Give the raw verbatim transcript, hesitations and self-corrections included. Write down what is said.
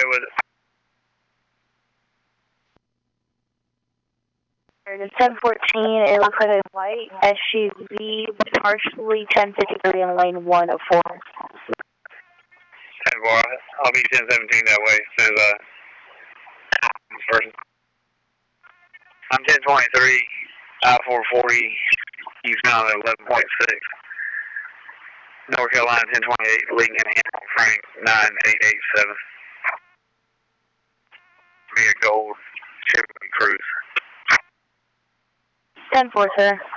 with it. It's ten fourteen, it looks like a white S U V, partially ten fifty-three in lane one of four. ten four, I'll be ten seventeen that way as soon as I this person. I'm ten twenty-three, I four forty, eastbound at eleven point six. North Carolina ten twenty-eight, Lincoln, Hamilton, Frank, nine eight eight seven. Be a gold Chevrolet Cruze. ten four, sir.